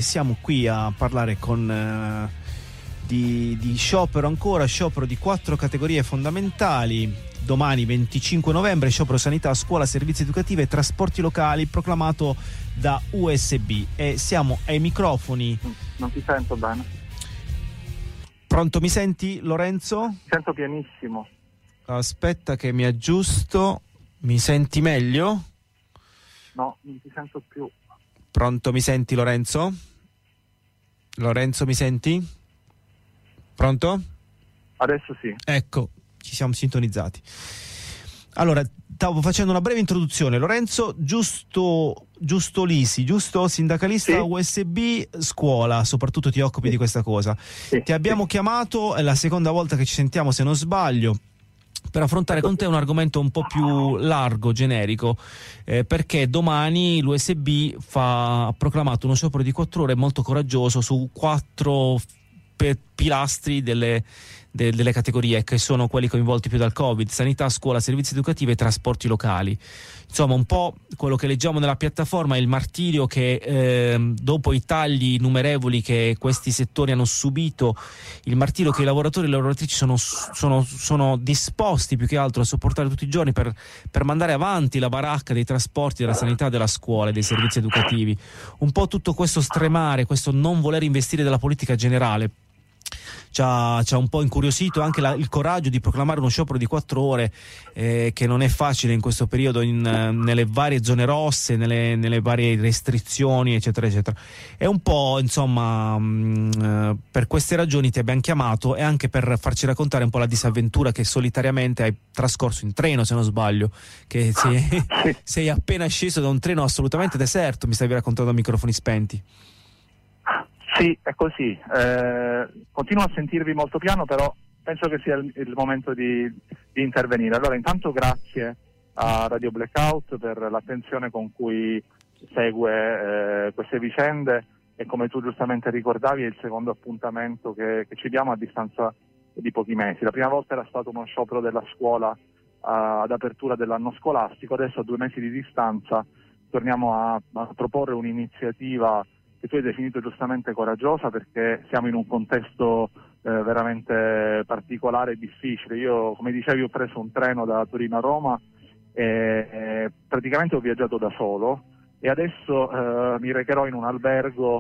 siamo qui a parlare di sciopero ancora, sciopero di 4 categorie fondamentali. Domani 25 novembre, sciopero sanità, scuola, servizi educativi e trasporti locali proclamato da USB. E siamo ai microfoni. Non ti sento bene. Pronto, mi senti, Lorenzo? Sento pianissimo. Aspetta che mi aggiusto. Mi senti meglio? No, non ti sento più. Pronto, mi senti, Lorenzo? Lorenzo, mi senti? Pronto? Adesso sì. Ecco, ci siamo sintonizzati. Allora, stavo facendo una breve introduzione. Lorenzo, giusto Lisi, giusto? Sindacalista, sì. USB, scuola, soprattutto ti occupi di questa cosa. Sì. Ti abbiamo chiamato, è la seconda volta che ci sentiamo se non sbaglio, per affrontare con te un argomento un po' più largo, generico, perché domani l'USB ha proclamato uno sciopero di 4 ore molto coraggioso su 4 pilastri delle categorie che sono quelli coinvolti più dal Covid: sanità, scuola, servizi educativi e trasporti locali. Insomma, un po' quello che leggiamo nella piattaforma è il martirio che dopo i tagli innumerevoli che questi settori hanno subito, il martirio che i lavoratori e le lavoratrici sono disposti più che altro a sopportare tutti i giorni per mandare avanti la baracca dei trasporti, della sanità, della scuola e dei servizi educativi. Un po' tutto questo stremare, questo non voler investire della politica generale ci ha un po' incuriosito, anche il coraggio di proclamare uno sciopero di 4 ore, che non è facile in questo periodo, nelle varie zone rosse, nelle varie restrizioni, eccetera eccetera. È un po', insomma, per queste ragioni ti abbiamo chiamato, e anche per farci raccontare un po' la disavventura che solitariamente hai trascorso in treno, se non sbaglio, che sei appena sceso da un treno assolutamente deserto, mi stavi raccontando a microfoni spenti. Sì, è così. Continuo a sentirvi molto piano, però penso che sia il momento di intervenire. Allora, intanto grazie a Radio Blackout per l'attenzione con cui segue queste vicende, e come tu giustamente ricordavi è il secondo appuntamento che ci diamo a distanza di pochi mesi. La prima volta era stato uno sciopero della scuola ad apertura dell'anno scolastico, adesso a 2 mesi di distanza torniamo a proporre un'iniziativa che tu hai definito giustamente coraggiosa, perché siamo in un contesto veramente particolare e difficile. Io, come dicevi, ho preso un treno da Torino a Roma e praticamente ho viaggiato da solo, e adesso mi recherò in un albergo,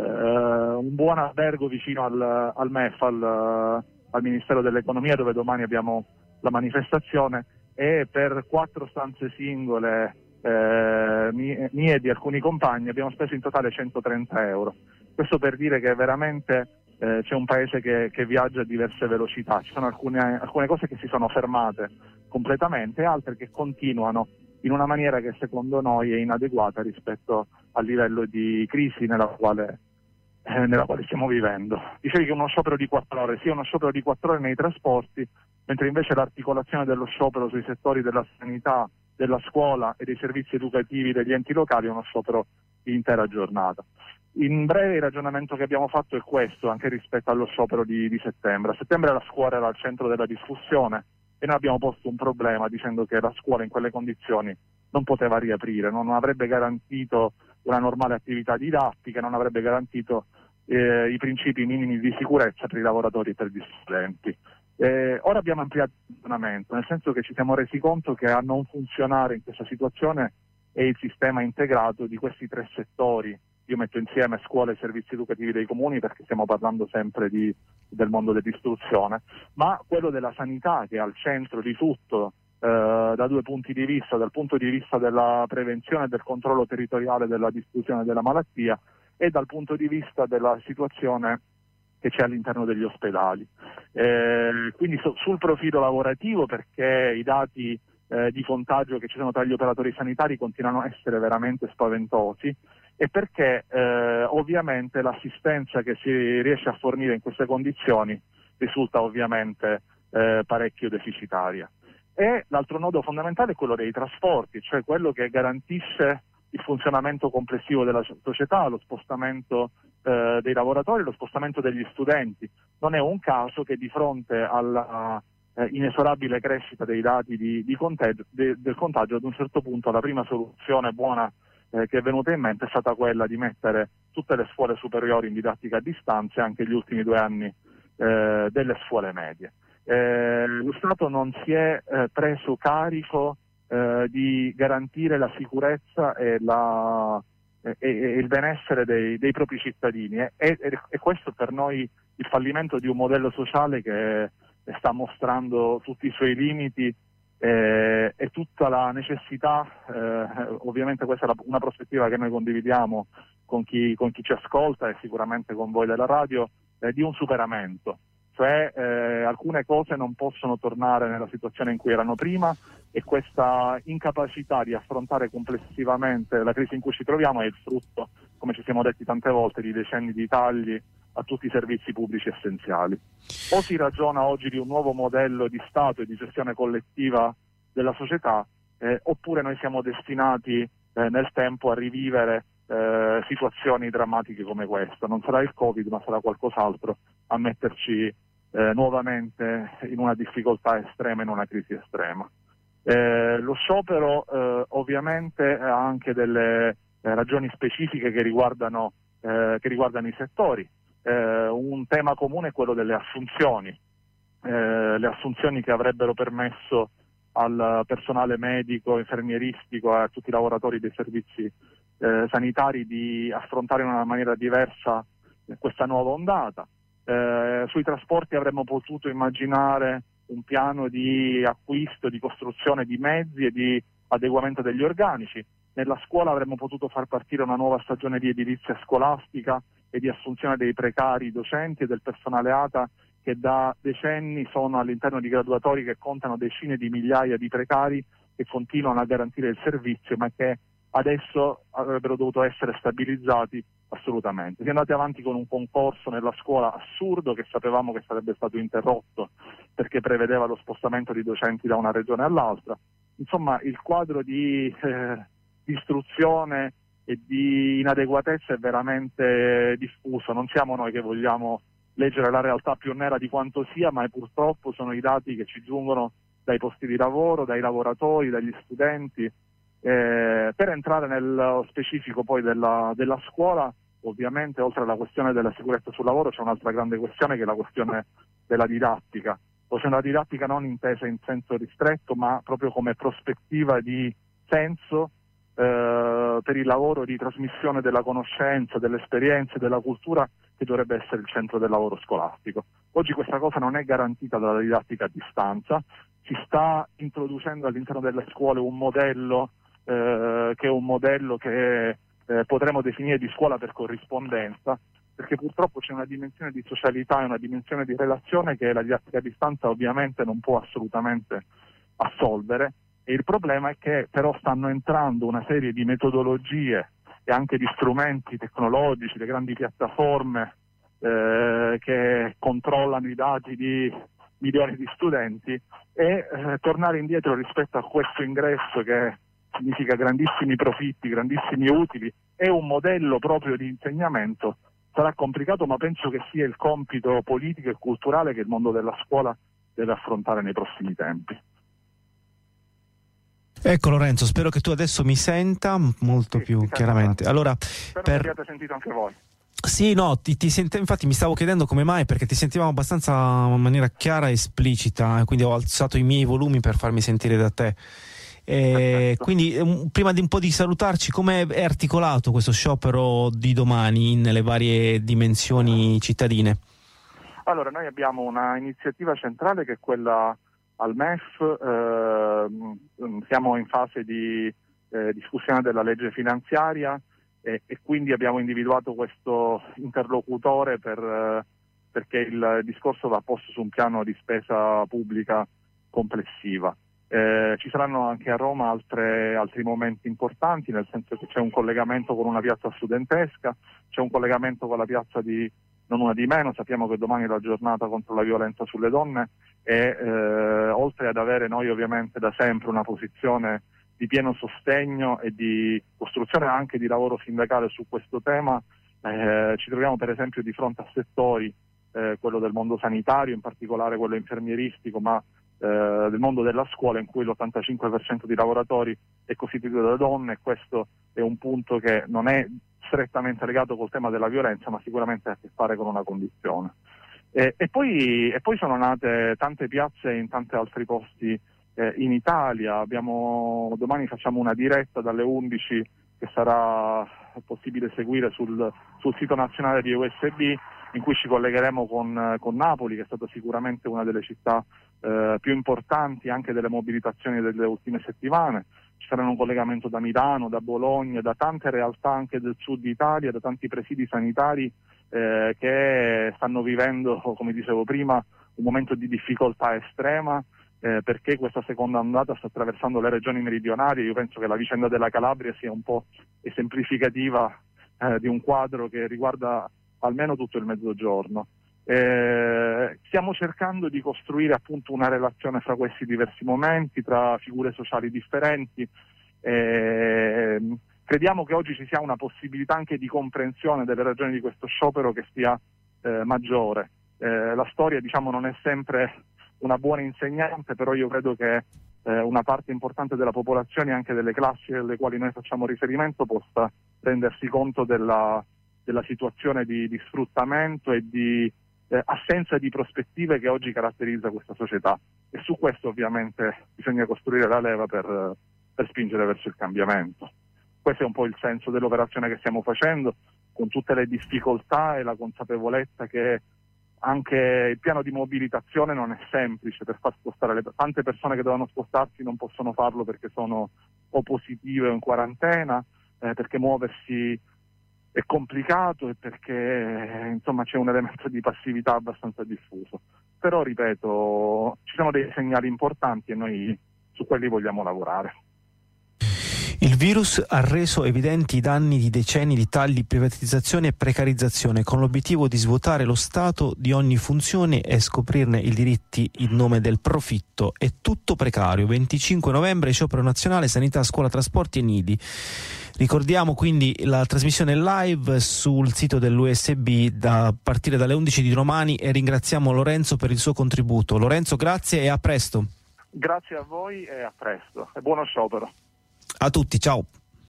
un buon albergo vicino al MEF, al Ministero dell'Economia, dove domani abbiamo la manifestazione, e per 4 stanze singole mie e di alcuni compagni abbiamo speso in totale 130 euro. Questo per dire che veramente c'è un paese che viaggia a diverse velocità. Ci sono alcune cose che si sono fermate completamente e altre che continuano in una maniera che secondo noi è inadeguata rispetto al livello di crisi nella quale stiamo vivendo. Dicevi che uno sciopero di 4 ore, sì, uno sciopero di 4 ore nei trasporti, mentre invece l'articolazione dello sciopero sui settori della sanità, della scuola e dei servizi educativi degli enti locali è uno sciopero di intera giornata. In breve, il ragionamento che abbiamo fatto è questo, anche rispetto allo sciopero di settembre. A settembre la scuola era al centro della discussione e noi abbiamo posto un problema dicendo che la scuola in quelle condizioni non poteva riaprire, non avrebbe garantito una normale attività didattica, non avrebbe garantito i principi minimi di sicurezza per i lavoratori e per gli studenti. Ora abbiamo ampliato il ragionamento, nel senso che ci siamo resi conto che a non funzionare in questa situazione è il sistema integrato di questi 3 settori. Io metto insieme scuole e servizi educativi dei comuni, perché stiamo parlando sempre del mondo dell'istruzione, ma quello della sanità, che è al centro di tutto, da 2 punti di vista: dal punto di vista della prevenzione e del controllo territoriale della diffusione della malattia, e dal punto di vista della situazione che c'è all'interno degli ospedali. Quindi sul profilo lavorativo, perché i dati di contagio che ci sono tra gli operatori sanitari continuano a essere veramente spaventosi, e perché ovviamente l'assistenza che si riesce a fornire in queste condizioni risulta ovviamente parecchio deficitaria. E l'altro nodo fondamentale è quello dei trasporti, cioè quello che garantisce il funzionamento complessivo della società, lo spostamento dei lavoratori, lo spostamento degli studenti. Non è un caso che di fronte alla inesorabile crescita dei dati del contagio, ad un certo punto la prima soluzione buona che è venuta in mente è stata quella di mettere tutte le scuole superiori in didattica a distanza e anche gli ultimi 2 anni delle scuole medie. Lo Stato non si è preso carico di garantire la sicurezza e il benessere dei propri cittadini e questo per noi il fallimento di un modello sociale che sta mostrando tutti i suoi limiti e tutta la necessità, ovviamente questa è una prospettiva che noi condividiamo con chi ci ascolta e sicuramente con voi della radio, di un superamento. Cioè alcune cose non possono tornare nella situazione in cui erano prima e questa incapacità di affrontare complessivamente la crisi in cui ci troviamo è il frutto, come ci siamo detti tante volte, di decenni di tagli a tutti i servizi pubblici essenziali. O si ragiona oggi di un nuovo modello di Stato e di gestione collettiva della società, oppure noi siamo destinati nel tempo a rivivere situazioni drammatiche come questa. Non sarà il Covid, ma sarà qualcos'altro a metterci nuovamente in una difficoltà estrema, in una crisi estrema. Lo sciopero ovviamente ha anche delle ragioni specifiche che riguardano i settori. Un tema comune è quello delle assunzioni, le assunzioni che avrebbero permesso al personale medico, infermieristico, a tutti i lavoratori dei servizi sanitari di affrontare in una maniera diversa questa nuova ondata. Sui trasporti avremmo potuto immaginare un piano di acquisto, di costruzione di mezzi e di adeguamento degli organici. Nella scuola avremmo potuto far partire una nuova stagione di edilizia scolastica e di assunzione dei precari docenti e del personale ATA che da decenni sono all'interno di graduatori che contano decine di migliaia di precari che continuano a garantire il servizio ma che adesso avrebbero dovuto essere stabilizzati assolutamente. Si è andati avanti con un concorso nella scuola assurdo che sapevamo che sarebbe stato interrotto perché prevedeva lo spostamento di docenti da una regione all'altra. Insomma, il quadro di istruzione e di inadeguatezza è veramente diffuso. Non siamo noi che vogliamo leggere la realtà più nera di quanto sia, ma purtroppo sono i dati che ci giungono dai posti di lavoro, dai lavoratori, dagli studenti. Per entrare nello specifico poi della scuola, ovviamente oltre alla questione della sicurezza sul lavoro c'è un'altra grande questione che è la questione della didattica. Cioè una didattica non intesa in senso ristretto, ma proprio come prospettiva di senso per il lavoro di trasmissione della conoscenza, delle esperienze, della cultura che dovrebbe essere il centro del lavoro scolastico. Oggi questa cosa non è garantita dalla didattica a distanza, si sta introducendo all'interno delle scuole un modello che potremmo definire di scuola per corrispondenza, perché purtroppo c'è una dimensione di socialità e una dimensione di relazione che la didattica a distanza ovviamente non può assolutamente assolvere. E il problema è che però stanno entrando una serie di metodologie e anche di strumenti tecnologici, le grandi piattaforme che controllano i dati di milioni di studenti e tornare indietro rispetto a questo ingresso che significa grandissimi profitti, grandissimi utili e un modello proprio di insegnamento sarà complicato, ma penso che sia il compito politico e culturale che il mondo della scuola deve affrontare nei prossimi tempi. Ecco Lorenzo, spero che tu adesso mi senta molto più chiaramente. Allora, spero che abbiate sentito anche voi. Sì, no, ti sento, infatti mi stavo chiedendo come mai, perché ti sentivamo abbastanza in maniera chiara e esplicita, quindi ho alzato i miei volumi per farmi sentire da te. Quindi prima di un po' di salutarci, come è articolato questo sciopero di domani nelle varie dimensioni cittadine? Allora, noi abbiamo una iniziativa centrale che è quella al MEF, siamo in fase di discussione della legge finanziaria e quindi abbiamo individuato questo interlocutore perché il discorso va posto su un piano di spesa pubblica complessiva. Ci saranno anche a Roma altri momenti importanti, nel senso che c'è un collegamento con una piazza studentesca, c'è un collegamento con la piazza di Non Una di Meno. Sappiamo che domani è la giornata contro la violenza sulle donne e oltre ad avere noi ovviamente da sempre una posizione di pieno sostegno e di costruzione anche di lavoro sindacale su questo tema, ci troviamo per esempio di fronte a settori, quello del mondo sanitario, in particolare quello infermieristico, ma del mondo della scuola, in cui l'85% di lavoratori è costituito da donne, e questo è un punto che non è strettamente legato col tema della violenza, ma sicuramente ha a che fare con una condizione. E poi sono nate tante piazze in tanti altri posti in Italia. Domani facciamo una diretta dalle 11 che sarà possibile seguire sul sito nazionale di USB, in cui ci collegheremo con Napoli, che è stata sicuramente una delle città più importanti anche delle mobilitazioni delle ultime settimane. Ci sarà un collegamento da Milano, da Bologna, da tante realtà anche del sud Italia, da tanti presidi sanitari che stanno vivendo, come dicevo prima, un momento di difficoltà estrema, perché questa seconda ondata sta attraversando le regioni meridionali. Io penso che la vicenda della Calabria sia un po' esemplificativa di un quadro che riguarda almeno tutto il Mezzogiorno. Stiamo cercando di costruire appunto una relazione fra questi diversi momenti, tra figure sociali differenti. Crediamo che oggi ci sia una possibilità anche di comprensione delle ragioni di questo sciopero che sia maggiore. La storia, non è sempre una buona insegnante, però io credo che una parte importante della popolazione, anche delle classi alle quali noi facciamo riferimento, possa rendersi conto della situazione di sfruttamento e di assenza di prospettive che oggi caratterizza questa società, e su questo ovviamente bisogna costruire la leva per spingere verso il cambiamento. Questo è un po' il senso dell'operazione che stiamo facendo, con tutte le difficoltà e la consapevolezza che anche il piano di mobilitazione non è semplice. Per far spostare tante persone che dovevano spostarsi non possono farlo perché sono o positive o in quarantena, perché muoversi è complicato e perché c'è un elemento di passività abbastanza diffuso. Però, ripeto, ci sono dei segnali importanti e noi su quelli vogliamo lavorare. Il virus ha reso evidenti i danni di decenni di tagli, privatizzazione e precarizzazione, con l'obiettivo di svuotare lo Stato di ogni funzione e scoprirne i diritti in nome del profitto. È tutto precario. 25 novembre, sciopero nazionale, sanità, scuola, trasporti e nidi. Ricordiamo quindi la trasmissione live sul sito dell'USB a partire dalle 11 di domani, e ringraziamo Lorenzo per il suo contributo. Lorenzo, grazie e a presto. Grazie a voi e a presto. E buono sciopero. A tutti, ciao.